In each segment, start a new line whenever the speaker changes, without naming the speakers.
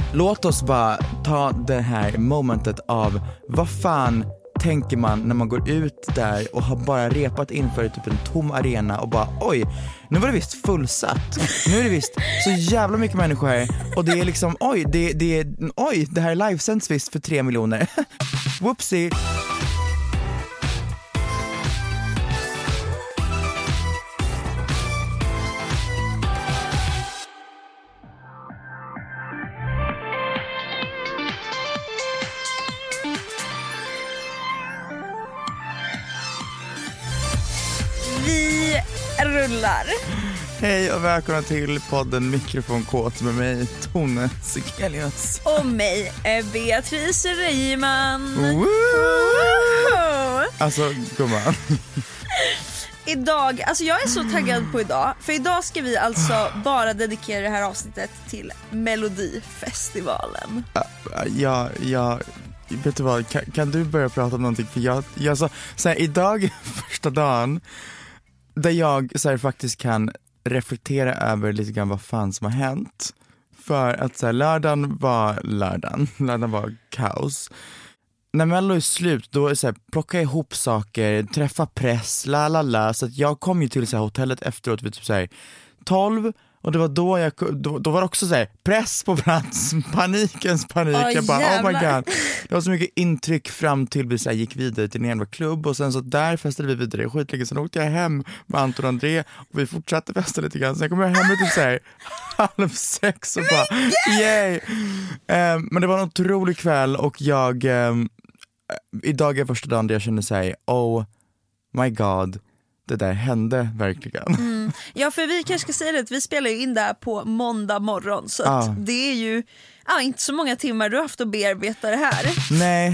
Låt oss bara ta det här momentet av vad fan tänker man när man går ut där och har bara repat inför typ en tom arena och bara oj, nu var det visst fullsatt. Nu är det visst så jävla mycket människor här och det är liksom oj, det här är livesänds visst för 3 miljoner. Whoopsie.
Rullar.
Hej och välkomna till podden Mikrofonkåt med mig, Tone Sekelius.
Och mig, Beatrice Reimann.
Alltså, gumman.
Idag, alltså jag är så taggad på idag. För idag ska vi alltså bara dedikera det här avsnittet till Melodifestivalen.
Vet du vad, kan du börja prata om någonting? För jag så här, idag är första dagen där jag så här, faktiskt kan reflektera över lite grann vad fan som har hänt. För att så här, lördagen var kaos. När Mello är slut, då är det så här, plocka ihop saker, träffa press, så att jag kom ju till så här, hotellet efteråt vid typ så här 12. Och det var då var det också så här, press på plats, panikens panik. Jag bara, oh my god. Det var så mycket intryck fram till vi så här, gick vidare till en jävla klubb. Och sen så där festade vi vidare skitlänge. Sen åkte jag hem med Anton och André och vi fortsatte festa lite grann. Sen kom jag hem med typ så här 5:30 och bara, yay! Men det var en otrolig kväll och idag är första dagen där jag kände så här, oh my god. Det där hände verkligen.
Ja, för vi kanske ska säga det att vi spelar ju in där på måndag morgon. Så att det är ju inte så många timmar du har haft att bearbeta det här.
Nej.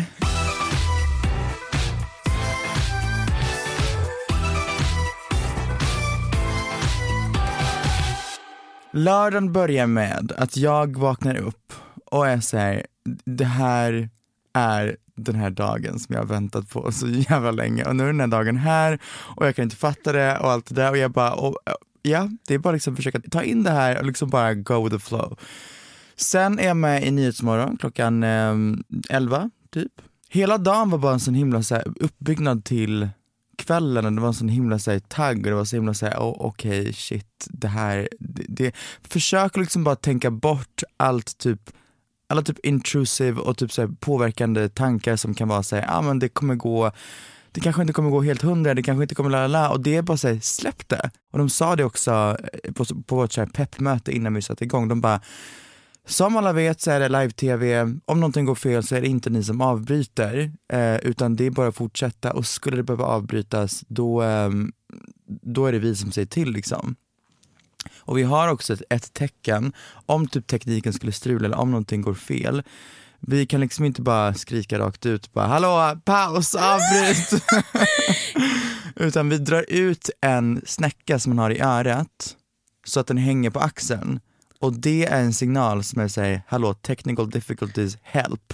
Lördagen börjar med att jag vaknar upp och är så här, det här är den här dagen som jag har väntat på så jävla länge och nu är den här dagen här och jag kan inte fatta det och allt det där och jag bara, det är bara liksom försöka ta in det här och liksom bara go with the flow. Sen är jag med i Nyhetsmorgon klockan 11 typ. Hela dagen var bara en sån himla så här, uppbyggnad till kvällen och det var en sån himla så här, tagg och det var så himla så här, okej, shit, det här det försök liksom bara tänka bort allt typ alla typ intrusive och typ så här påverkande tankar som kan vara så här, men det kanske inte kommer gå helt 100, det kanske inte kommer och det är bara så här, släpp det. Och de sa det också på vårt så här peppmöte innan vi satte igång, de bara, som alla vet så är det live-tv, om någonting går fel så är det inte ni som avbryter, utan det är bara att fortsätta och skulle det behöva avbrytas då är det vi som säger till liksom. Och vi har också ett tecken om typ tekniken skulle strula eller om någonting går fel. Vi kan liksom inte bara skrika rakt ut bara, hallå, paus, avbryt. Utan vi drar ut en snäcka som man har i örat så att den hänger på axeln. Och det är en signal som jag säger, hallå, technical difficulties, help.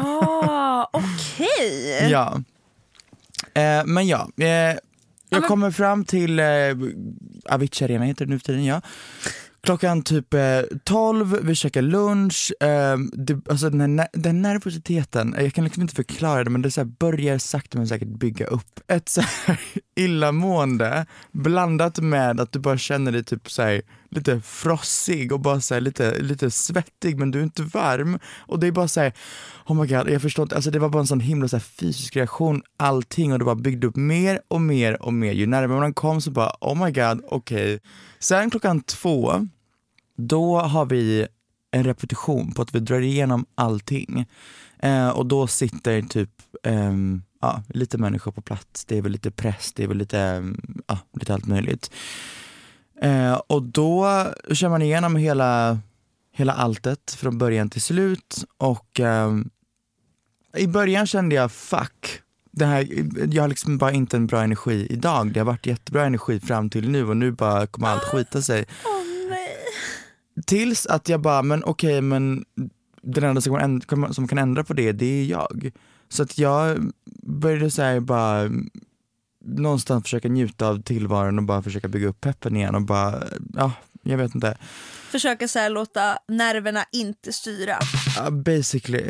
Okej.
Ja. Men ja, jag kommer fram till Avicii Arena heter det nu för tiden, ja. Klockan typ 12, vi käkar lunch. Alltså den nervositeten, jag kan liksom inte förklara det, men det så här börjar sakta men säkert bygga upp. Ett så här illamående blandat med att du bara känner dig typ så här lite frossig och bara så här lite svettig, men du är inte varm. Och det är bara så här, oh my god, jag förstår inte, alltså det var bara en sån himla så här fysisk reaktion, allting, och det bara byggde upp mer och mer och mer. Ju närmare man kom så bara, oh my god, okej. Sen klockan 2, då har vi en repetition på att vi drar igenom allting. Och då sitter typ lite människor på plats. Det är väl lite press, det är väl lite allt möjligt. Och då kör man igenom hela alltet från början till slut. Och i början kände jag, fuck, det här, jag har liksom bara inte en bra energi idag. Det har varit jättebra energi fram till nu och nu bara kommer allt skita sig.
Nej.
Tills att jag bara, men okej, men den enda som kan ändra på det är jag. Så att jag började så här bara någonstans försöka njuta av tillvaron och bara försöka bygga upp peppen igen och bara, jag vet inte.
Försöka så här låta nerverna inte styra.
Basically.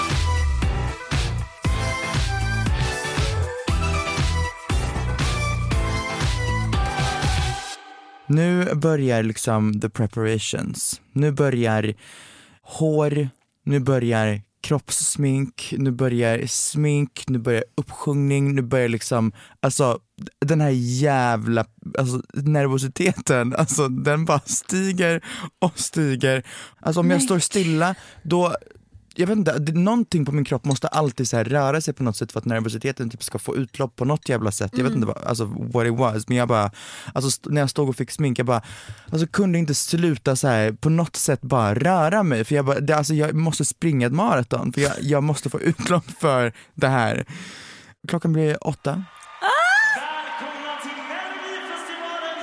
Nu börjar liksom the preparations. Nu börjar hår, nu börjar kroppssmink, nu börjar smink, nu börjar uppsjungning, nu börjar liksom, alltså den här jävla, alltså nervositeten, alltså den bara stiger och stiger. Alltså om jag står stilla, då, jag vet inte, någonting på min kropp måste alltid så här röra sig på något sätt för att nervositeten typ ska få utlopp på något jävla sätt. Jag vet inte alltså what it was, men jag bara, alltså när jag stod och fick smink, jag bara, alltså kunde inte sluta så här på något sätt bara röra mig, för jag bara, alltså jag måste springa ett maraton, för jag måste få utlopp för det här. Klockan blir 8.
Välkomna till Melodifestivalen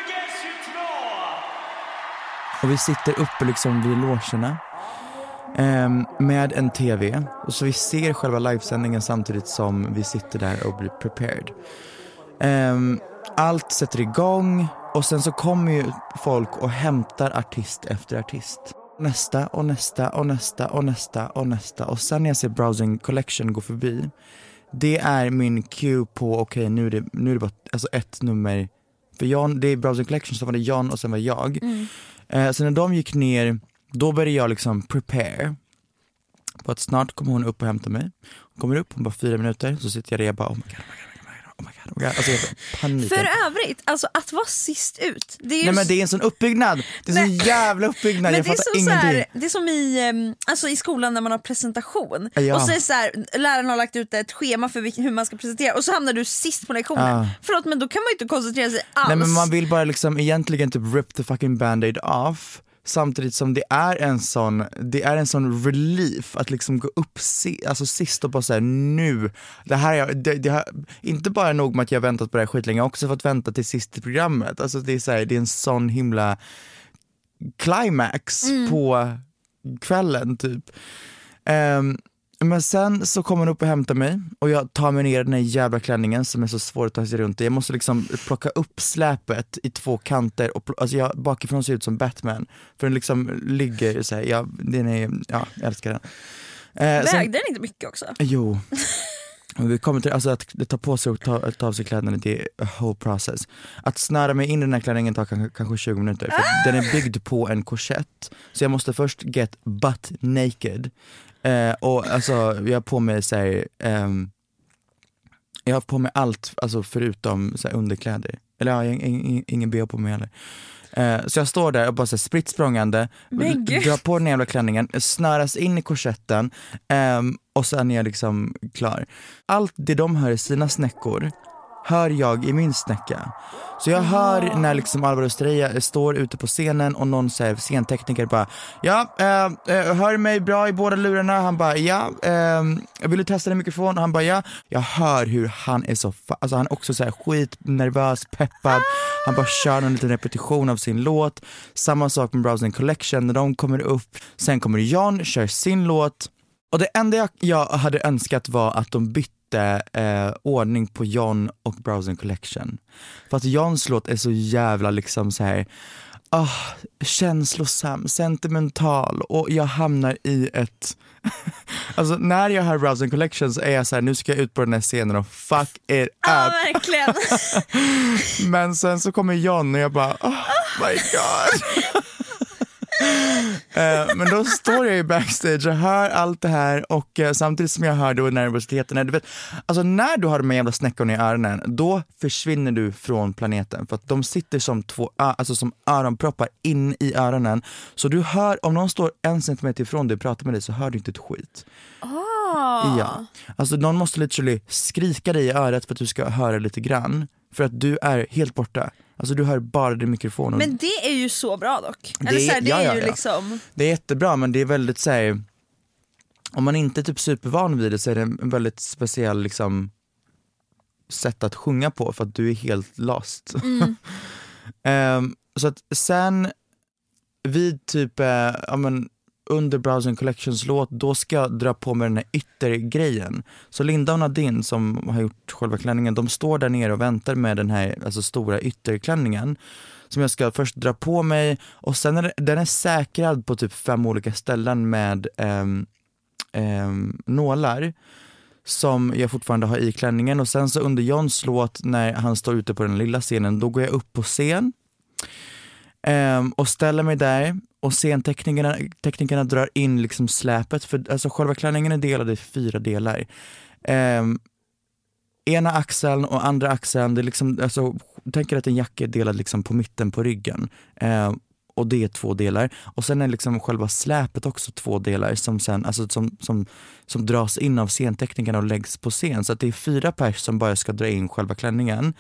2022!
Och vi sitter uppe liksom vid logerna. Med en tv, och så vi ser själva livesändningen samtidigt som vi sitter där och blir prepared. Allt sätter igång, och sen så kommer ju folk och hämtar artist efter artist. Nästa och nästa och nästa och nästa och nästa. Och sen när jag ser Browsing Collection gå förbi, det är min cue på okej, nu är det bara alltså ett nummer. För Jan, det är Browsing Collection, så var det Jan och sen var jag. Så när de gick ner, då började jag liksom prepare på att snart kommer hon upp och hämta mig. Hon kommer upp, hon bara 4 minuter, så sitter jag där och bara oh my god. Alltså jag panik.
För övrigt, alltså att vara sist ut, det är ju...
Nej, men det är en sån uppbyggnad. Det är en sån jävla uppbyggnad. Jag fattar ingenting.
Det är som alltså i skolan när man har presentation.
Ja.
Och så är det så här, läraren har lagt ut ett schema för hur man ska presentera, och så hamnar du sist på lektionen. Förlåt, men då kan man ju inte koncentrera sig alls.
Nej, men man vill bara liksom egentligen typ rip the fucking band-aid off. Samtidigt som det är en sån relief att liksom gå upp alltså sist och bara säga nu, det här inte bara nog med att jag väntat på det här skitlänge, jag har också fått vänta till sist i programmet. Alltså det är så här, det är en sån himla climax på kvällen typ. Men sen så kommer hon upp och hämtar mig, och jag tar mig ner i den här jävla klänningen som är så svår att ta sig runt i. Jag måste liksom plocka upp släpet i 2 kanter, och alltså jag bakifrån ser ut som Batman, för den liksom ligger så här, jag älskar den.
Vägde den inte mycket också?
Jo. Vi kommer till, alltså att ta på sig och ta av sig kläderna, det är a whole process. Att snöra mig in i den här klänningen tar kanske 20 minuter, för den är byggd på en korsett. Så jag måste först get butt naked. Och alltså jag har på mig så här, jag har på mig allt, alltså förutom så här, underkläder. Eller jag har ingen bh på mig heller. Så jag står där och bara så här, spritt språngande, drar på den jävla klänningen, snöras in i korsetten, och sen är jag liksom klar. Allt det de hör i sina snäckor hör jag i min snäcka. Så jag hör när liksom Alvaro Estrella står ute på scenen, och någon så här, scentekniker bara hör mig bra i båda lurarna. Han bara vill du testa din mikrofon? Han bara ja. Jag hör hur han är så alltså han är också så här skitnervös, peppad. Han bara kör en liten repetition av sin låt. Samma sak med Browsing Collection, när de kommer upp. Sen kommer Jan, kör sin låt. Och det enda jag hade önskat var att de bytte ordning på John och Browsing Collection. För att Johns låt är så jävla liksom så här känslosam, sentimental, och jag hamnar i ett alltså när jag hör Browsing Collection så är jag så här, nu ska jag ut på den här scenen och fuck it up.
Verkligen.
Men sen så kommer John och jag bara oh my god. Men då står jag i backstage och hör allt det här, och samtidigt som jag hör då nervositeten, du vet, alltså när du har de här jävla snäckorna i öronen, då försvinner du från planeten, för att de sitter som som öronproppar in i öronen, så du hör, om någon står 1 centimeter ifrån dig och pratar med dig, så hör du inte ett skit. Ja, alltså någon måste literally skrika dig i örat för att du ska höra lite grann, för att du är helt borta. Alltså du hör bara din mikrofon.
Men det är ju så bra dock. Det är ju liksom...
Det är jättebra, men det är väldigt så här, om man inte är typ supervan vid det, så är det en väldigt speciell liksom sätt att sjunga på, för att du är helt lost. Så att sen vid typ under Browsing Collections låt, då ska jag dra på mig den här yttergrejen. Så Linda och Nadine som har gjort själva klänningen, de står där nere och väntar med den här alltså stora ytterklänningen. som jag ska först dra på mig, och sen är den är säkrad på typ 5 olika ställen med nålar som jag fortfarande har i klänningen. Och sen så under Johns låt, när han står ute på den lilla scenen, då går jag upp på scen och ställer mig där, och scenteknikerna drar in liksom släpet, för alltså själva klänningen är delad i 4 delar. Ena axeln och andra axeln, det är liksom, alltså, tänker att en jacka är delad liksom på mitten på ryggen, och det är 2 delar, och sen är liksom själva släpet också 2 delar som sen, alltså som dras in av scenteknikerna och läggs på scen, så att det är 4 pers som bara ska dra in själva klänningen.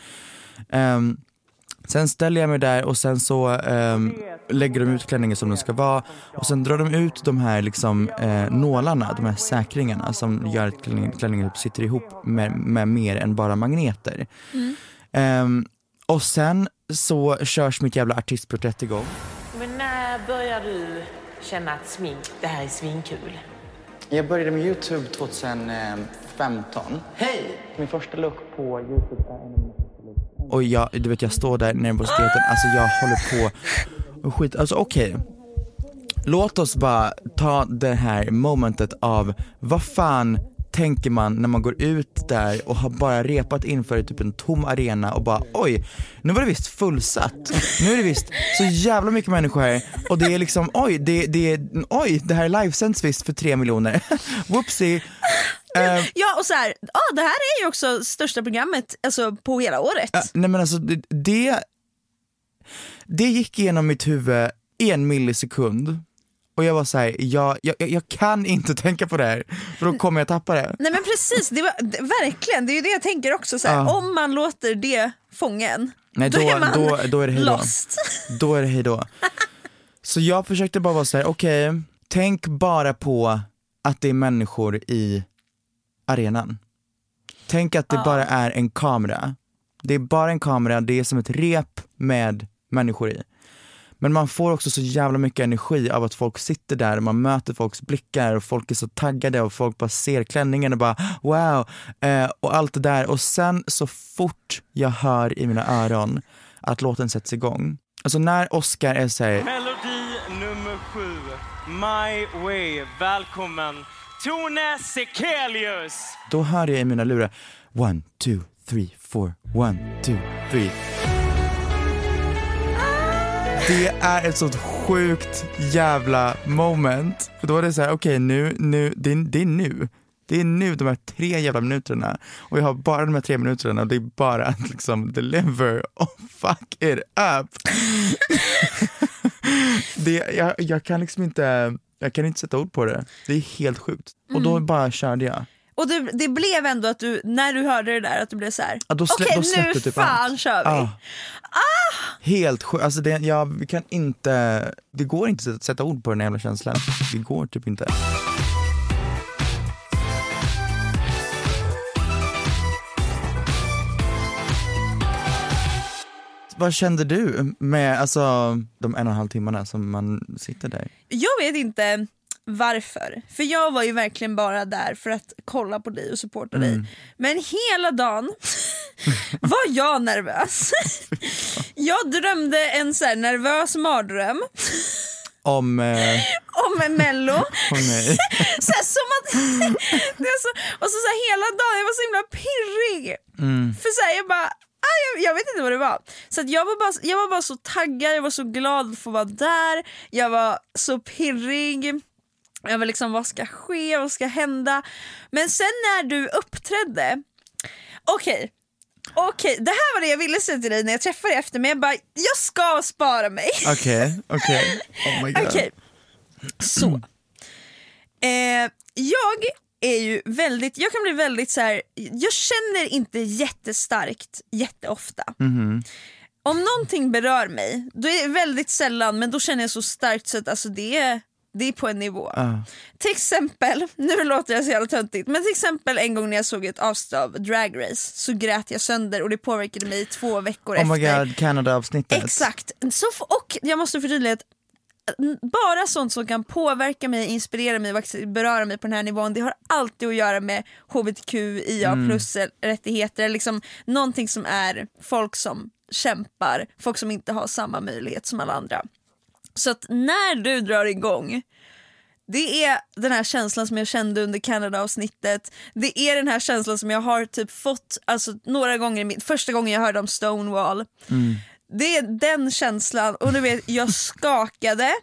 Sen ställer jag mig där, och sen så lägger de ut klänningen som den ska vara, och sen drar de ut de här liksom nålarna, de här säkringarna som gör att klänningen sitter ihop med mer än bara magneter. Och sen så körs mitt jävla artistporträtt igång.
Men när börjar du känna att det här är svinkul?
Jag började med YouTube 2015. Hej! Min första look på YouTube är en... Och jag står där nervositeten, alltså jag håller på och skit, alltså okej. Låt oss bara ta det här momentet av vad fan tänker man när man går ut där och har bara repat inför typ en tom arena och bara oj, nu var det visst fullsatt. Nu är det visst så jävla mycket människor här, och det är liksom oj, det här livesänds visst för 3 miljoner. Whoopsie.
Ja, och så här, det här är ju också största programmet alltså på hela året.
Nej men alltså det gick igenom mitt huvud 1 millisekund. Och jag var så här, jag kan inte tänka på det här, för då kommer jag tappa det.
Nej men precis, verkligen, det är ju det jag tänker också så här, om man låter det fången,
nej, då är det hejdå.
Lost.
Då är det hejdå. Så jag försökte bara vara så här, okej, tänk bara på att det är människor i arenan. Tänk att det bara är en kamera. Det är bara en kamera, det är som ett rep med människor i. Men man får också så jävla mycket energi av att folk sitter där och man möter folks blickar och folk är så taggade och folk bara ser klänningen och bara wow, och allt det där. Och sen så fort jag hör i mina öron att låten sätts igång, alltså när Oscar är så här,
Melodi nummer 7, My Way. Välkommen Tone Sekelius.
då hör jag i mina lurar 1, 2, 3, 4, 1, 2, 3. Det är ett sånt sjukt jävla moment. För då är det så här, okej, det är nu de här 3 jävla minuterna. Och jag har bara de här 3 minuterna och det är bara att liksom deliver och fuck it up. Jag kan liksom inte, jag kan inte sätta ord på det. Det är helt sjukt. Och då bara körde jag.
Och det blev ändå att du, när du hörde det där, att du blev så här, okej, nu
typ
fan kör vi.
Helt sjukt. Alltså vi kan inte, det går inte att sätta ord på den här jävla känslan. Det går typ inte. Vad kände du med alltså de 1,5 timmarna som man sitter där? Jag
vet inte varför. För jag var ju verkligen bara där för att kolla på dig och supporta dig. Men hela dagen var jag nervös. Jag drömde en så här nervös mardröm. Om Mello. Så här, som att det är så, och så här, hela dagen jag var så himla pirrig. För så här, jag bara jag vet inte vad det var. Så att jag var bara så taggad, jag var så glad att få vara där. Jag var så pirrig. Jag var liksom, vad ska ske, vad ska hända? Men sen när du uppträdde, okej, det här var det jag ville säga till dig när jag träffade dig efter, men jag bara, jag ska spara mig.
Okej. Oh my god.
Okej. Så jag är ju väldigt, jag kan bli väldigt så här, jag känner inte jättestarkt jätteofta. Om någonting berör mig, då är det väldigt sällan, men då känner jag så starkt så att alltså det är på en nivå. Till exempel, nu låter jag så jävla töntigt, men till exempel en gång när jag såg ett avsnitt av Drag Race så grät jag sönder och det påverkade mig 2 veckor efter.
Oh my god, Canada-avsnittet.
Exakt. Och jag måste förtydliga att bara sånt som kan påverka mig, inspirera mig och beröra mig på den här nivån, det har alltid att göra med HBTQIA plus rättigheter, liksom någonting som är folk som kämpar, folk som inte har samma möjlighet som alla andra. Så att när du drar igång, det är den här känslan som jag kände under Canada-avsnittet. Det är den här känslan som jag har typ fått alltså, några gånger, första gången jag hörde om Stonewall. Det är den känslan, och du vet, jag skakade.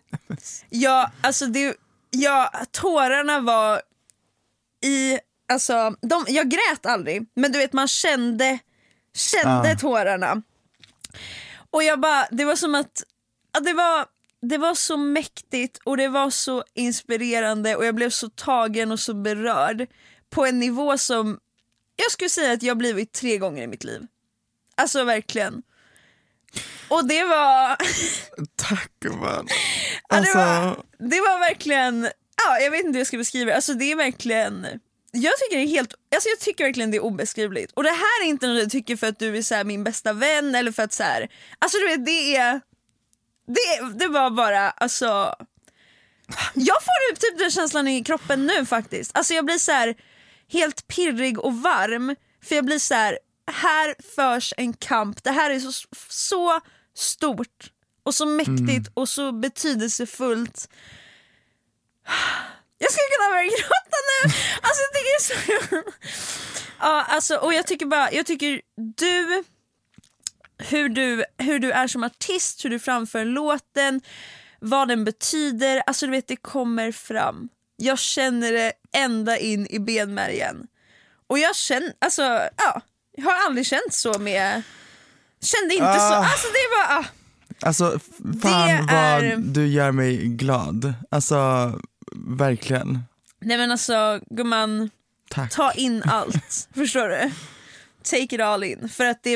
Tårarna var i, alltså, jag grät aldrig, men du vet, man kände tårarna. Och jag bara, det var som att det var så mäktigt och det var så inspirerande, och jag blev så tagen och så berörd på en nivå som jag skulle säga att jag blivit 3 gånger i mitt liv. Alltså verkligen. Och det var
tack man.
Alltså... det var verkligen, jag vet inte hur jag ska beskriva det. Alltså det är verkligen, jag tycker verkligen det är obeskrivligt. Och det här är inte något jag tycker för att du är så här min bästa vän, eller för att så här, alltså du vet, det var bara, alltså jag får typ den känslan i kroppen nu faktiskt. Alltså jag blir så här helt pirrig och varm, för jag blir så här förs en kamp. Det här är så stort och så mäktigt och så betydelsefullt. Jag skulle kunna börja gråta nu. Alltså jag tycker det är så... Ja, alltså, och jag tycker hur du är som artist, hur du framför låten, vad den betyder, alltså du vet, det kommer fram. Jag känner det ända in i benmärgen. Och jag känner, alltså, jag har aldrig känt så med... Kände inte så, alltså det var...
Alltså fan vad du gör mig glad. Alltså verkligen.
Nej men alltså gumman,
tack.
Ta in allt. Förstår du? Take it all in. För att det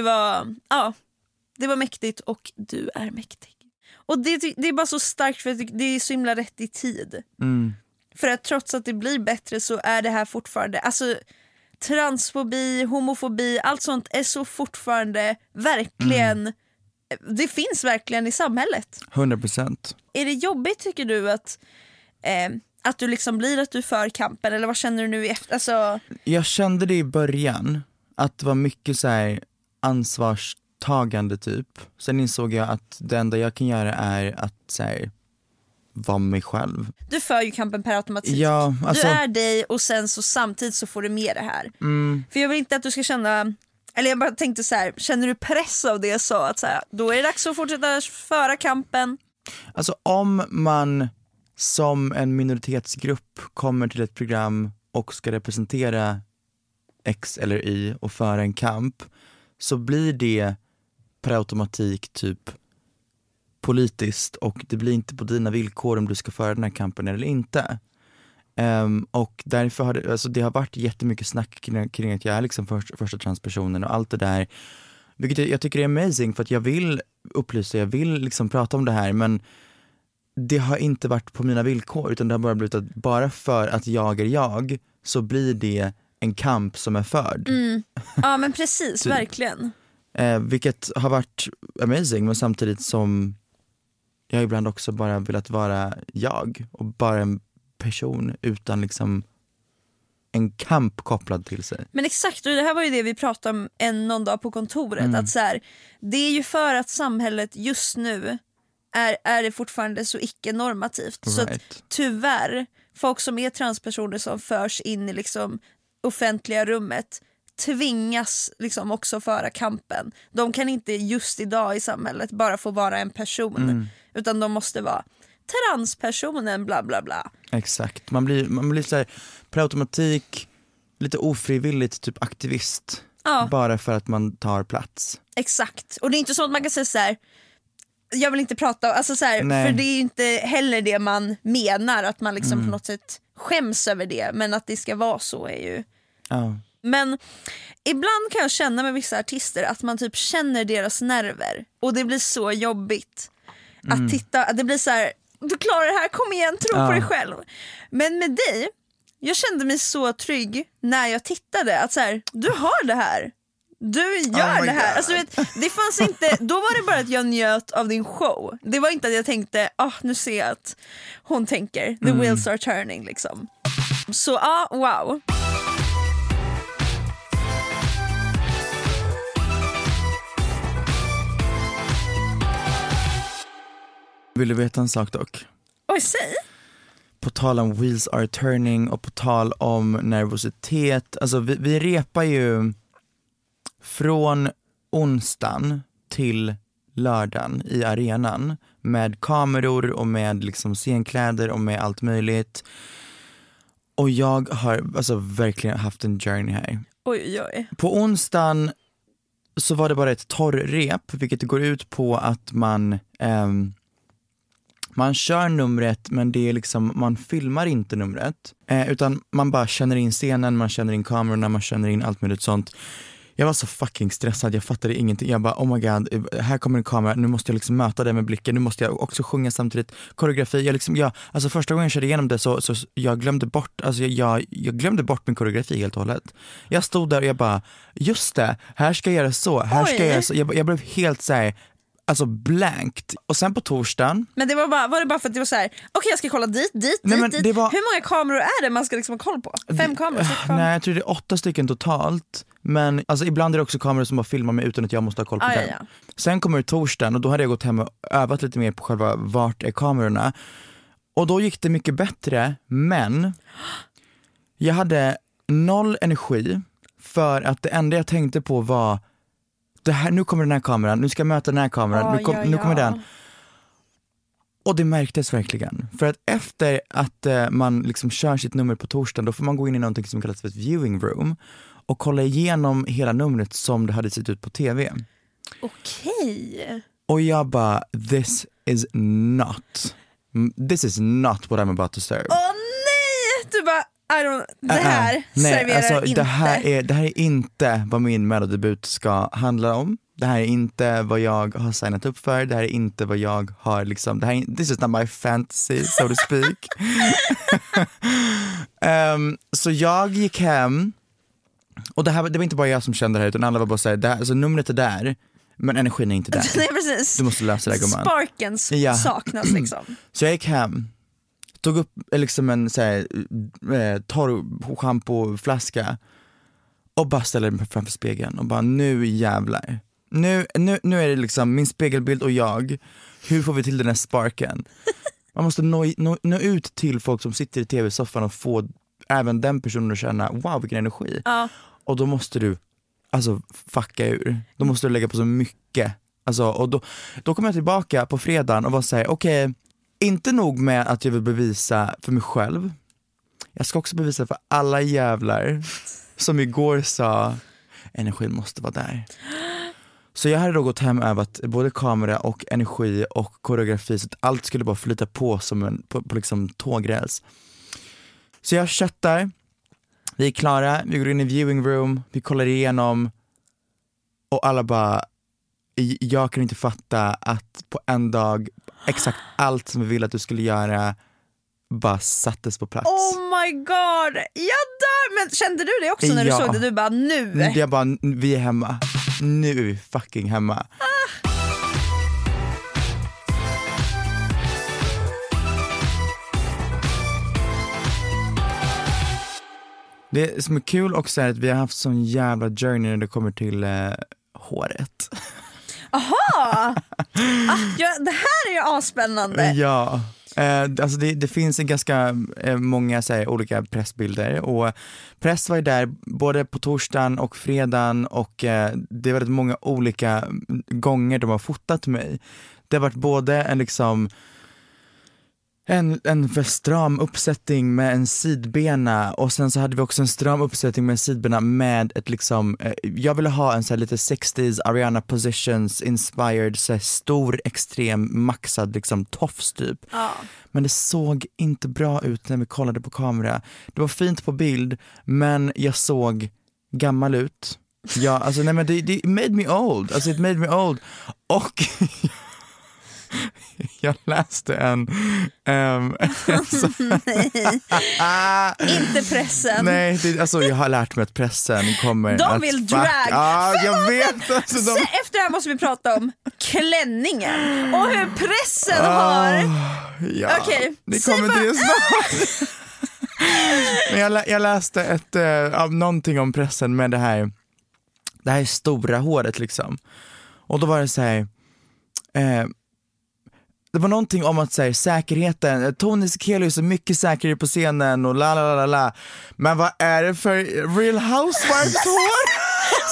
var mäktigt, och du är mäktig. Och det är bara så starkt, för att det är så himla rätt i tid. För att trots att det blir bättre så är det här fortfarande, alltså transfobi, homofobi, allt sånt är så fortfarande verkligen, det finns verkligen i samhället. 100%. Är det jobbigt, tycker du, att du liksom blir att du för kampen, eller vad känner du nu efter? Alltså... Jag kände det i början, att det var mycket så här ansvarstagande typ. Sen insåg jag att det enda jag kan göra är att så här, vara mig själv. Du för ju kampen per automatik. Ja, alltså... Du är dig, och sen så samtidigt så får du med det här. För jag vill inte att du ska känna, eller jag bara tänkte så här, känner du press av det jag sa, att så här, då är det dags att fortsätta föra kampen? Alltså om man som en minoritetsgrupp kommer till ett program och ska representera X eller Y och föra en kamp, så blir det per automatik typ politiskt, och det blir inte på dina villkor om du ska föra den här kampen eller inte. Och därför har det har varit jättemycket snack kring att jag är liksom första transpersonen och allt det där, vilket jag tycker är amazing, för att jag vill upplysa, jag vill liksom prata om det här, men det har inte varit på mina villkor, utan det har bara blivit att bara för att jag är jag, så blir det en kamp som är förd. Ja men precis, verkligen. Vilket har varit amazing, men samtidigt som jag ibland också bara velat vara jag, och bara en person utan liksom en kamp kopplad till sig. Men exakt, och det här var ju det vi pratade om någon dag på kontoret, att så här, det är ju för att samhället just nu är det fortfarande så icke-normativt. Right. Så att tyvärr, folk som är transpersoner som förs in i liksom offentliga rummet tvingas liksom också föra kampen. De kan inte just idag i samhället bara få vara en person, utan de måste vara transpersonen bla bla bla. Exakt, man blir så här, per automatik lite ofrivilligt typ aktivist, bara för att man tar plats. Exakt, och det är inte så att man kan säga så här, jag vill inte prata, alltså så här, för det är ju inte heller det man menar, att man liksom på något sätt skäms över det, men att det ska vara så är ju... Men ibland kan jag känna med vissa artister att man typ känner deras nerver, och det blir så jobbigt att titta, det blir så här, du klarar det här, kom igen, tro på dig själv. Men med dig, jag kände mig så trygg när jag tittade, att så här, du har det här, du gör det här. Alltså, det fanns inte, då var det bara att jag njöt av din show. Det var inte att jag tänkte, nu ser jag att hon tänker, the wheels are turning liksom. Så wow.
Vill du veta en sak dock?
Oj, säg.
På tal om wheels are turning och på tal om nervositet. Alltså vi repar ju från onsdagen till lördagen i arenan med kameror och med liksom scenkläder och med allt möjligt. Och jag har alltså verkligen haft en journey här.
Oj.
På onsdagen så var det bara ett torrrep, vilket går ut på att man kör numret, men det är liksom, man filmar inte numret, utan man bara känner in scenen, man känner in kamerorna, man känner in allt möjligt sånt. Jag var så fucking stressad, jag fattade ingenting. Jag bara, oh my god, här kommer en kamera, nu måste jag liksom möta det med blicken, nu måste jag också sjunga samtidigt, koreografi. Alltså första gången jag körde igenom det så jag glömde bort, alltså jag glömde bort min koreografi helt och hållet. Jag stod där och jag bara, just det, här ska jag göra så, här ska jag göra så. Jag blev helt såhär, alltså blankt. Och sen på torsdagen.
Men det var det bara för att det var så här: okej, jag ska kolla dit.
Nej, men
dit.
det var...
Hur många kameror är det man ska liksom ha koll på? 5 kameror? 6 kameror?
Nej, jag tror det är 8 stycken totalt. Men alltså, ibland är det också kameror som bara filmar mig utan att jag måste ha koll på det.
Ja.
Sen kommer det torsdagen och då hade jag gått hem och övat lite mer på själva vart är kamerorna. Och då gick det mycket bättre, men jag hade 0 energi för att det enda jag tänkte på var det här, nu kommer den här kameran, nu ska jag möta den här kameran, nu kommer den. Och det märktes verkligen. För att efter att man liksom kör sitt nummer på torsdagen, då får man gå in i någonting som kallas för ett viewing room och kolla igenom hela numret som det hade sett ut på tv.
Okej.
Och jag bara, this is not what I'm about to serve.
Åh nej! Du bara, det här serverar
alltså,
inte.
Det här är inte vad min melodebut ska handla om. Det här är inte vad jag har signat upp för. Det här är inte vad jag har liksom, this is not my fantasy, so to speak. Så jag gick hem. Och det var inte bara jag som kände det här, utan alla var bara såhär, alltså, numret är där, men energin är inte där.
Nej, precis.
Du måste lösa det, gumman.
Sparken saknas liksom.
Så jag gick hem, tog upp liksom en torr schampoflaska och bara ställde mig framför spegeln och bara, nu jävlar. Nu är det liksom min spegelbild och jag. Hur får vi till den här sparken? Man måste nå ut till folk som sitter i tv-soffan och få även den personen att känna, wow, vilken energi. Och då måste du alltså fucka ur. Då måste du lägga på så mycket. Alltså, och då kom jag tillbaka på fredagen och var såhär, okej, inte nog med att jag vill bevisa för mig själv. Jag ska också bevisa för alla jävlar som igår sa, energin måste vara där. Så jag hade då gått hem och övat både kamera och energi och koreografi, så att allt skulle bara flyta på som på liksom tågräls. Så jag köttar, vi är klara, vi går in i viewing room, vi kollar igenom och alla bara, jag kan inte fatta att på en dag exakt allt som vi ville att du skulle göra bara sattes på plats.
Oh my god, jag dör! Men kände du det också när du såg det? Du bara, nu?
Jag bara, vi är hemma. Nu är vi fucking hemma. Det som är kul också är att vi har haft sån jävla journey när det kommer till håret.
Aha! Det här är ju avspännande.
Ja. Alltså det finns en ganska många olika pressbilder, och press var ju där både på torsdagen och fredagen, och det är väldigt många olika gånger de har fotat mig. Det har varit både en liksom en för stram uppsättning med en sidbena, och sen så hade vi också en stram uppsättning med en sidbena med ett liksom, jag ville ha en så här lite 60s Ariana Positions inspired, så här stor, extrem, maxad liksom tofs typ. Men det såg inte bra ut när vi kollade på kamera. Det var fint på bild, men jag såg gammal ut. Ja, alltså nej, men det made me old. Alltså it made me old. Och jag läste
Nej, inte pressen.
Nej, alltså jag har lärt mig att pressen kommer
de
att
vill drag.
Jag vet. Alltså,
efter det här måste vi prata om klänningen och hur pressen har.
Ja,
okej,
det kommer till det snart. Men jag läste någonting om pressen med det här stora håret liksom. Och då var det så här, det var någonting om att säga säkerheten, Tone Sekelius är mycket säkrare på scenen och la. Men vad är det för Real Housewives hår?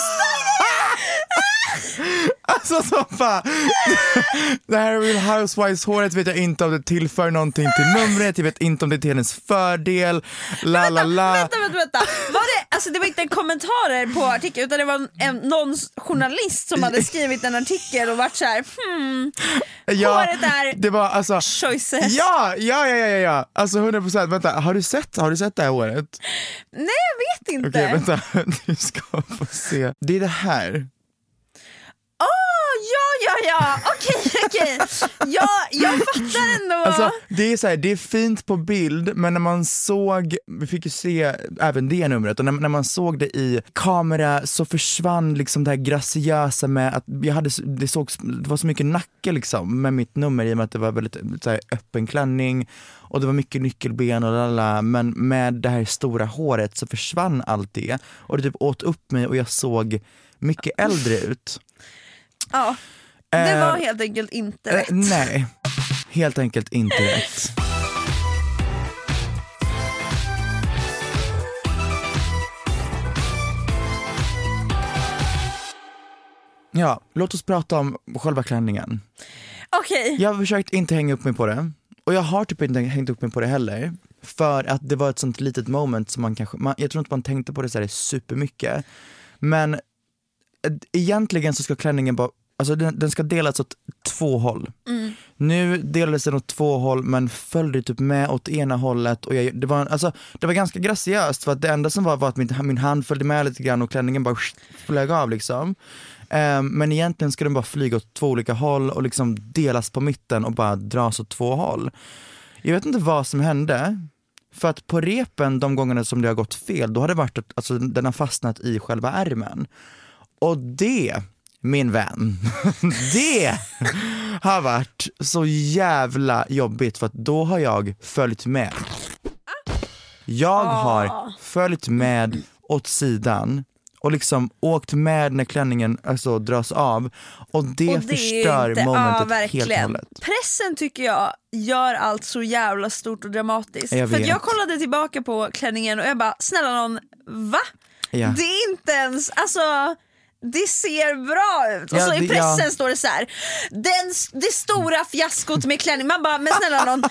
Alltså så fan. Det här Real Housewives håret vet jag inte om det tillför någonting till numret. Jag vet inte om det är till hennes fördel.
Vänta. Det var inte en kommentar på artikeln, utan det var någon journalist som hade skrivit en artikel och varit så här: håret är
det var alltså
choices.
Ja. Alltså 100%. Vänta, har du sett det här håret?
Nej, jag vet inte.
Okej, vänta. Du ska få se. Det är det här.
Ja. Okej. Jag fattar ändå.
Alltså, det är så här, det är fint på bild, men när man såg, vi fick ju se även det numret, och när man såg det i kamera så försvann liksom det här graciösa med att det var så mycket nacke liksom med mitt nummer, i och med att det var väldigt så här, öppen klänning och det var mycket nyckelben och lalala, men med det här stora håret så försvann allt det och det typ åt upp mig och jag såg mycket äldre ut.
Ja, det var helt enkelt inte rätt.
Nej, helt enkelt inte rätt. Ja, låt oss prata om själva klänningen.
Okej.
Jag har försökt inte hänga upp mig på det. Och jag har typ inte hängt upp mig på det heller. För att det var ett sånt litet moment som jag tror inte man tänkte på det så här supermycket. Men egentligen så ska klänningen bara, alltså den ska delas åt 2 håll. Nu delades den åt 2 håll, men följde typ med åt ena hållet och det var ganska graciöst, för att det enda som var att min hand följde med lite grann och klänningen bara flög av liksom. Men egentligen ska den bara flyga åt 2 olika håll och liksom delas på mitten och bara dras åt 2 håll. Jag vet inte vad som hände. För att på repen, de gångerna som det har gått fel, då har det varit att alltså, den har fastnat i själva ärmen. Och det, min vän, det har varit så jävla jobbigt, för att då har jag följt med. Jag har följt med åt sidan och liksom åkt med när klänningen alltså dras av, och det förstör momentet helt och hållet.
Pressen tycker jag gör allt så jävla stort och dramatiskt. För jag kollade tillbaka på klänningen och jag bara, snälla någon, va? Ja. Det är inte ens, alltså det ser bra ut. Och så i pressen står det så här: det stora fiaskot med klänning. Man bara, men snälla någon.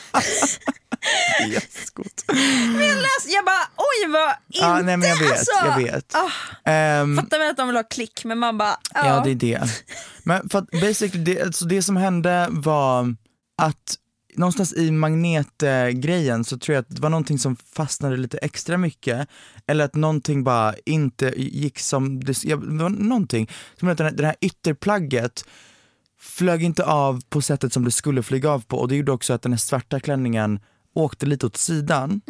Fiaskot.
Jag bara, oj vad inte.
Nej, men jag vet.
Fattar väl att de vill ha klick, men man bara,
ja det är det. Men för att basically det som hände var att någonstans i magnetgrejen så tror jag att det var någonting som fastnade lite extra mycket, eller att någonting bara inte gick som det var någonting som att det här ytterplagget flög inte av på sättet som det skulle flyga av på, och det gjorde också att den här svarta klänningen åkte lite åt sidan.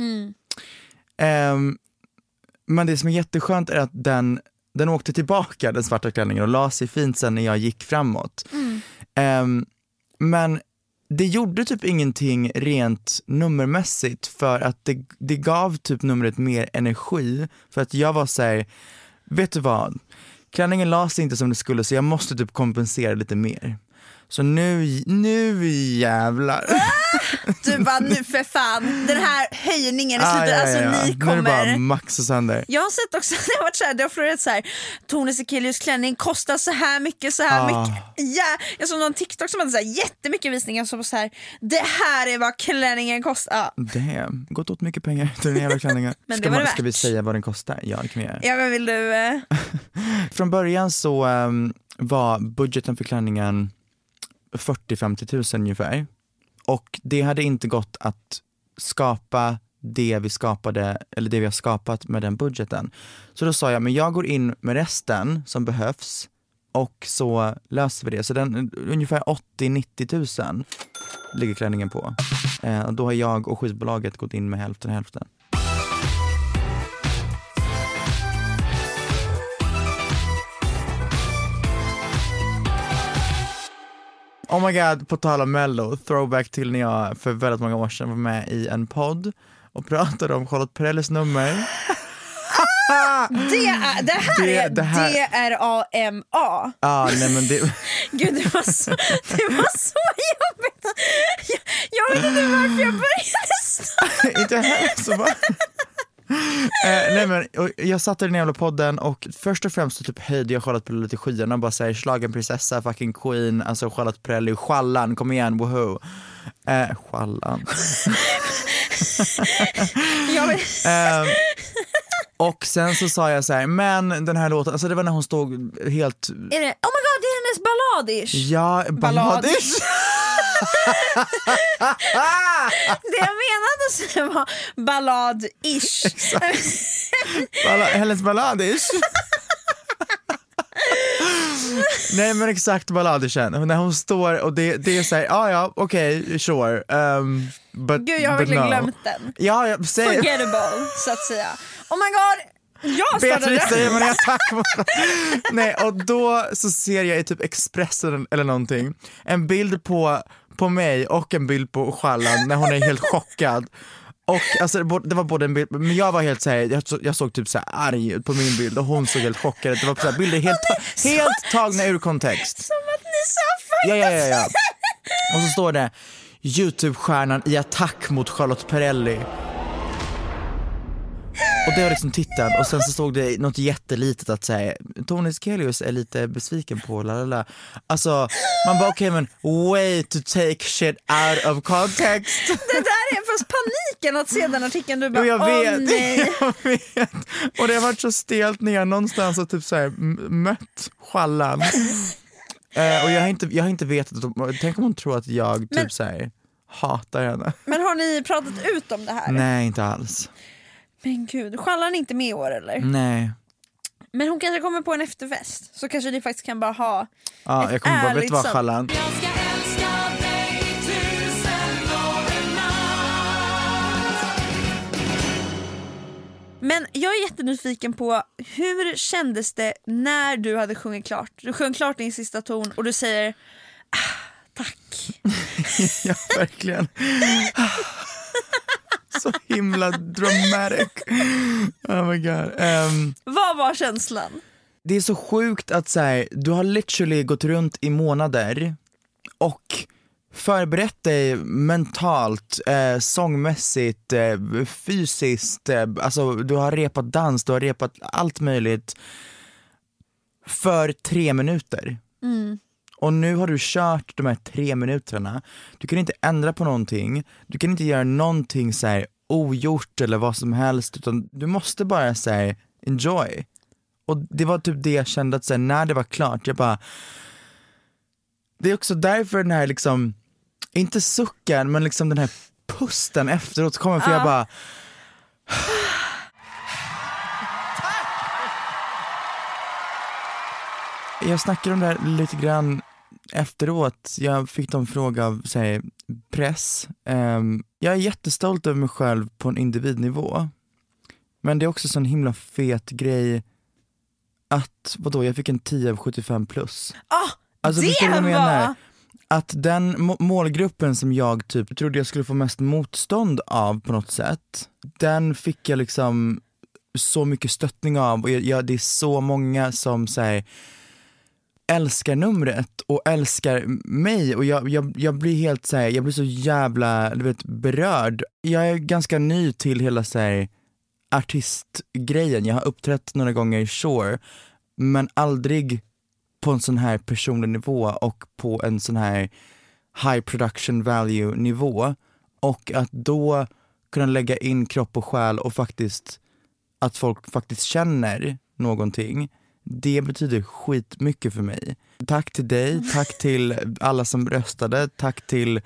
Men det som är jätteskönt är att den åkte tillbaka, den svarta klänningen, och la sig fint sen när jag gick framåt. Men det gjorde typ ingenting rent nummermässigt, för att det gav typ numret mer energi, för att jag var så här, vet du vad, klänningen la sig inte som det skulle, så jag måste typ kompensera lite mer. Så nu jävlar.
Du bara, nu för fan, den här höjningen i slutet, alltså ni kommer.
Nu är det bara max och sönder.
Jag har sett också, det har varit så här, det har florerat så här: Tone Sekelius klänning kostar så här mycket. Ja, jag såg någon TikTok som hade så här jättemycket visningar, som så här: det här är vad klänningen kostar.
Det gått åt mycket pengar till den jävla klänningen. Men det var det värt. Ska vi säga vad den kostar? Ja, det kan vi göra.
Ja, men vill du?
Från början så var budgeten för klänningen 40-50 000 ungefär. Och det hade inte gått att skapa det vi skapade, eller det vi har skapat med den budgeten. Så då sa jag, men jag går in med resten som behövs och så löser vi det. Så den ungefär 80-90 000 ligger klänningen på. Och då har jag och skivbolaget gått in med hälften. Oh my god, på tal om Mello, throwback till när jag för väldigt många år sedan var med i en podd och pratade om Charlotte Perrellis nummer.
Det här är DRAMA.
Ja, nej men det...
Gud, det var så jobbigt. Jag vet inte varför jag började snart.
Inte heller så bara. Nej men jag satt i den jävla podden och först och främst så typ höjde jag Charlotte Perrelli till skyarna och bara säger slagen prinsessa, fucking queen, alltså Charlotte Perrelli, Schallan, kom igen, woohoo. Schallan. Och sen så sa jag så här, men den här låten, alltså det var när hon stod helt...
Är det, oh my god, det är hennes balladish.
Ja, balladish.
Det jag menade så var balladish.
Hennes balladish. Nej men exakt balladischen. När hon står och det är såhär, ja okej, sure. But,
gud, jag har verkligen glömt den.
Ja, jag säger.
Forgettable, så att säga. Oh my god.
Beatrice säger man attack mot. Nej, och då så ser jag i typ Expressen eller någonting en bild på mig och en bild på Schallan när hon är helt chockad. Och alltså, det var både en bild, men jag var helt såhär, jag såg typ såhär arg ut på min bild och hon såg helt chockad. Det var så här, bilder helt tagna ur kontext.
Som att ni sa
ja. Och så står det YouTube-stjärnan i attack mot Charlotte Perrelli. Och det var liksom titeln, och sen så stod det något jättelitet att säga Tony Sekelius är lite besviken på lalala. Alltså man bara okej, men way to take shit out of context.
Det där är fast paniken att se den artikeln, du bara
jag vet,
nej.
jag vet. Och det har varit så stelt ner någonstans och typ såhär mött Schallan. Och jag har inte vetat, tänk om hon tror att jag typ såhär hatar henne.
Men har ni pratat ut om det här?
Nej, inte alls.
Men gud, Schallan är inte med i år eller?
Nej.
Men hon kanske kommer på en efterfest. Så kanske ni faktiskt kan bara ha
ja, jag kommer bara, vet vad Schallan.
Jag ska älska dig 1000 år en natt.
Men jag är jättenyfiken på, hur kändes det när du hade sjungit klart? Du sjöng klart din sista ton och du säger tack.
Ja, verkligen. Så himla dramatic. Oh my god.
Vad var känslan?
Det är så sjukt att säga, du har literally gått runt i månader och förberett dig mentalt, sångmässigt, fysiskt, alltså du har repat dans, du har repat allt möjligt för 3 minuter. Och nu har du kört de här 3 minuterna. Du kan inte ändra på någonting. Du kan inte göra någonting så här ogjort eller vad som helst, utan du måste bara säga enjoy. Och det var typ det jag kände att så här, när det var klart, jag bara, det är också därför den här liksom, inte sucken, men liksom den här pusten efteråt kommer, för jag bara jag snackade om det här lite grann efteråt. Jag fick en fråga av press. Jag är jättestolt över mig själv på en individnivå. Men det är också sån himla fet grej att, vadå, jag fick en 10 av 75 plus. Alltså,
det var...
Att den målgruppen som jag typ trodde jag skulle få mest motstånd av på något sätt, den fick jag liksom så mycket stöttning av. Och det är så många som säger älskar numret och älskar mig, och jag blir helt så här, jag blir så jävla, du vet, berörd. Jag är ganska ny till hela så här artistgrejen. Jag har uppträtt några gånger, sure, men aldrig på en sån här personlig nivå och på en sån här high production value nivå. Och att då kunna lägga in kropp och själ och faktiskt att folk faktiskt känner någonting, det betyder skitmycket för mig. Tack till dig, tack till alla som röstade, tack till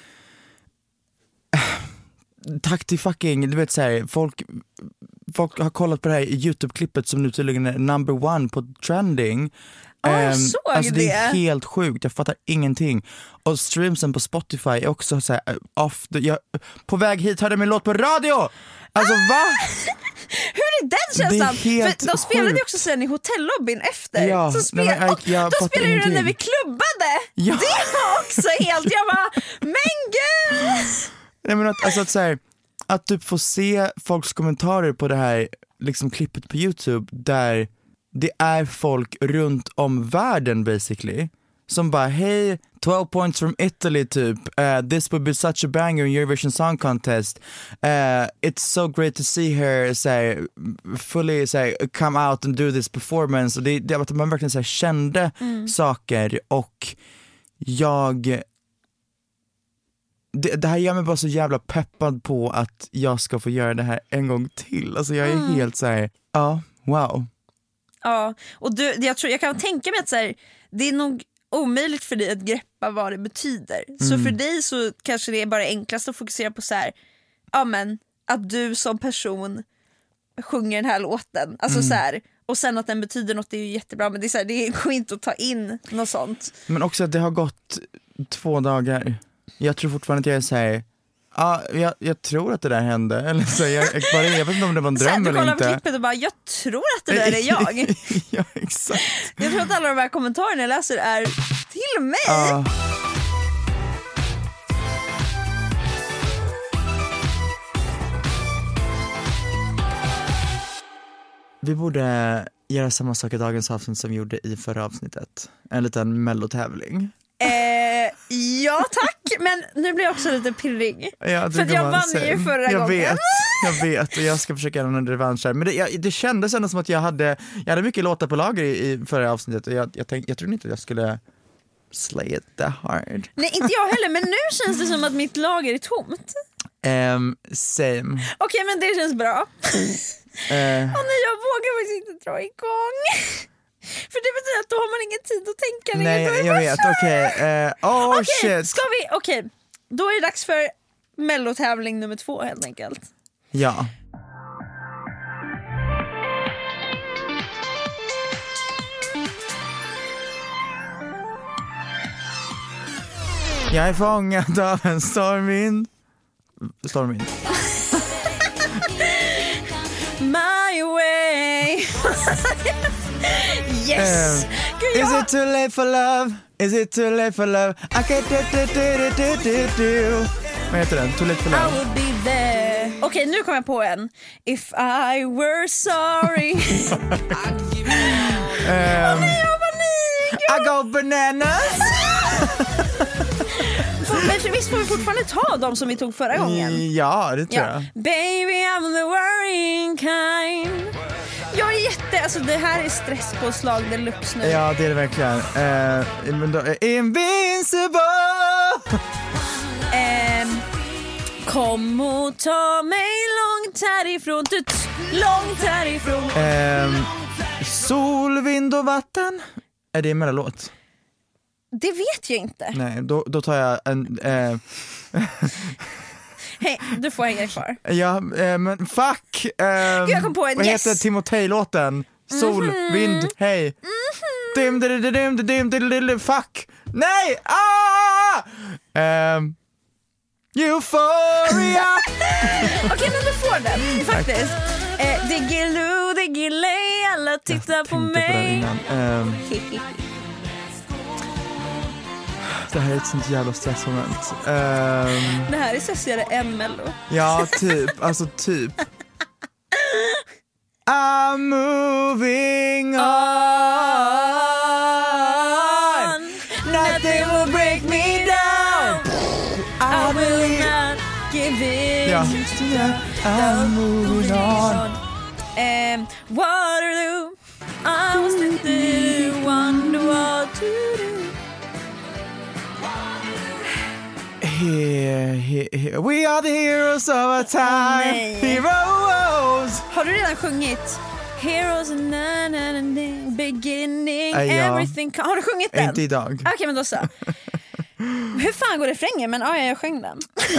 fucking, du vet så här, folk har kollat på det här YouTube-klippet som nu tydligen är #1 på trending.
Jag såg
alltså det är
det.
helt sjukt, jag fattar ingenting. Och streamsen på Spotify är också så här, på väg hit hörde min låt på radio. Alltså va?
Hur är den känslan? För de spelade ju också sen i hotellobbyn efter.
Ja,
så då spelade ju den när vi klubbade.
Ja.
Det var också helt, jag bara, men gud!
Nej, men att så här, att typ få se folks kommentarer på det här liksom klippet på YouTube, där det är folk runt om världen basically som bara hej, 12 points from Italy typ, this would be such a banger in Eurovision Song Contest, it's so great to see her say, fully say, come out and do this performance. Och det var att man verkligen så här, kände saker, och det här gör mig bara så jävla peppad på att jag ska få göra det här en gång till. Alltså jag är helt så här, wow.
Ja, och jag kan tänka mig att så här, det är nog omöjligt för dig att greppa vad det betyder. Så för dig så kanske det är bara enklast att fokusera på så här, men att du som person sjunger den här låten. Alltså så här, och sen att den betyder något är ju jättebra, men det är så här, det går inte att ta in något sånt.
Men också att det har gått 2 dagar. Jag tror fortfarande att jag är så här, jag tror att det där hände. Eller så jag vet inte om det var en dröm eller inte. Du kollar
på klippet och bara, jag tror att det där är jag.
Ja, exakt.
Jag tror att alla de här kommentarerna jag läser är till mig.
Vi borde göra samma sak i dagens avsnitt som vi gjorde i förra avsnittet. En liten mellotävling.
Ja tack, men nu blir jag också lite pirrig.
Ja,
för att jag vann ju förra gången.
Jag vet, och jag ska försöka göra en revansch här. Men det kändes ändå som att jag hade mycket låtar på lager i förra avsnittet. Och jag trodde inte att jag skulle slay it that hard.
Nej, inte jag heller, men nu känns det som att mitt lager är tomt.
Same.
Okej, men det känns bra. Nej, jag vågar faktiskt inte dra igång. För det betyder att då har man ingen tid att tänka.
Nej, jag vet, okej. Shit.
Ska vi, okej. Då är det dags för mellotävling nummer 2 helt enkelt.
Ja. Jag är fångad av en stormvind.
My way. Yes.
Is it too late for love? Is it too late for love? I can't do. Vad heter den? Too late for love.
I will be there. Okej, nu kommer jag på en. If I were sorry. Nej, jag har panik.
I go bananas.
Men visst får vi fortfarande ta dem som vi tog förra gången?
Ja, det tror jag.
Baby, I'm the worrying kind. Jag är alltså det här är stresspåslag deluxe nu.
Ja, det är det verkligen. Men då är invincible.
Kom och ta mig långt härifrån. Långt härifrån.
Sol, vind och vatten. Är det en mellanlåt?
Det vet jag inte.
Nej, då tar jag en...
Hej, du får hänga kvar.
Ja, men fuck!
Jag kom på en,
vad heter Timotej-låten? Sol, vind, hej. Fuck! Nej! Euphoria!
Okej, men du får den, faktiskt. Diggiloo, diggiley, alla tittar på mig.
Det här är ett sånt jävla stressmoment.
Det här är sessigare än Mello.
Ja, typ. Alltså typ. I'm moving on. Nothing will break me down.
I will not give in.
Ja. I'm moving on.
Waterloo. I was thinking to wonder what to do.
Here. We are the heroes of our time. Heroes.
Har du redan sjungit Heroes and beginning everything? Har du sjungit den?
Inte idag.
Okej, men då så. Hur fan går refrängen? Men jag sjöng den.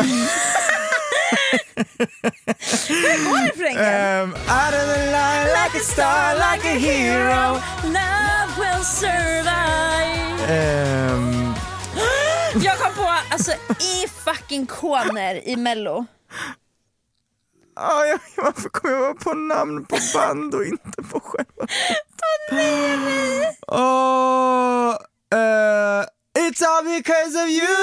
Hur går refrängen?
Out of the line like a star, like a hero.
Love will survive. Jag kom på, alltså, i fucking koner i Mello.
Varför kommer jag vara på namn på band och inte på själva? It's all because of you.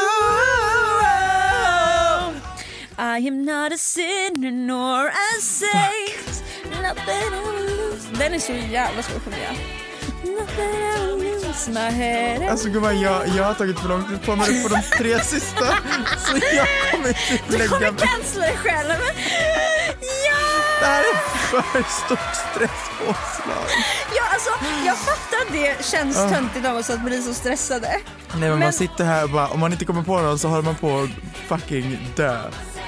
I am not a sinner nor a saint. Nothing to lose. Den är så jävla svår att sjunga.
Alltså gumman, jag har tagit för lång tid på mig på de 3 sista. Så jag kommer inte lägga...
Du kommer cancella dig själv. Ja!
Det här är för stort stresspåslag.
Ja, alltså, jag fattar att det känns töntigt av oss att bli så stressade.
Nej, men man sitter här och bara, om man inte kommer på någon så håller man på att fucking dö.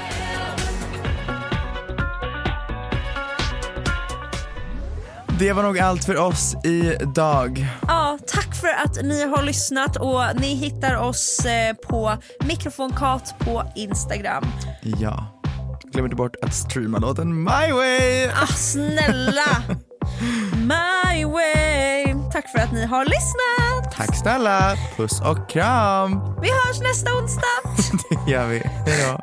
Det var nog allt för oss idag.
Ja, tack för att ni har lyssnat och ni hittar oss på Mikrofonkat på Instagram.
Ja, glöm inte bort att streama låten My Way.
Snälla. My Way. Tack för att ni har lyssnat.
Tack snälla, puss och kram.
Vi hörs nästa onsdag.
Det gör vi, hejdå.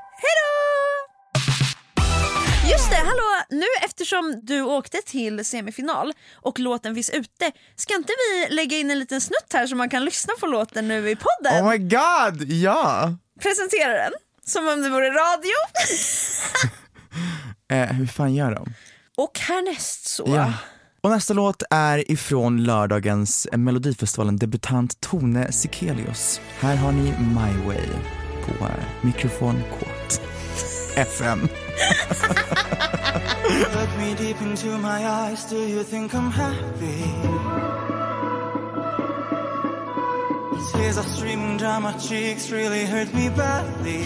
Just det, hallå, nu eftersom du åkte till semifinal och låten finns ute, ska inte vi lägga in en liten snutt här så man kan lyssna på låten nu i podden?
Oh my god, ja.
Presentera den, som om det vore radio.
Hur fan gör de?
Och härnäst så.
Ja. Och nästa låt är ifrån lördagens Melodifestivalen debutant Tone Sekelius. Här har ni My Way på Mikrofonkåt FM.
Look me deep into my eyes, do you think I'm happy? Tears are streaming down my cheeks, really hurt me badly.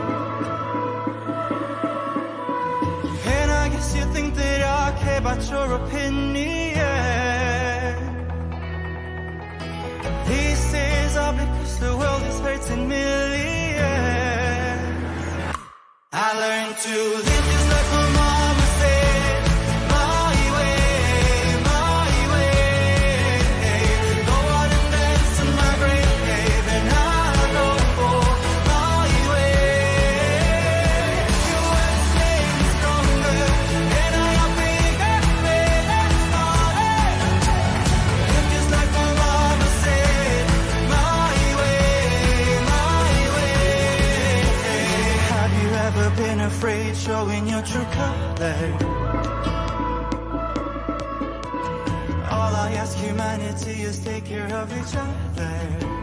And I guess you think that I care about your opinion. These days are because the world is hurting millions. I learned to live just like my mama said. My way, my way. Go out and dance in my grave, and I'll go for my way. You will stay stronger, and I'll be better started. Live just like my mama said. My way, my way. Have you ever been afraid showing your true color? All I ask humanity is take care of each other.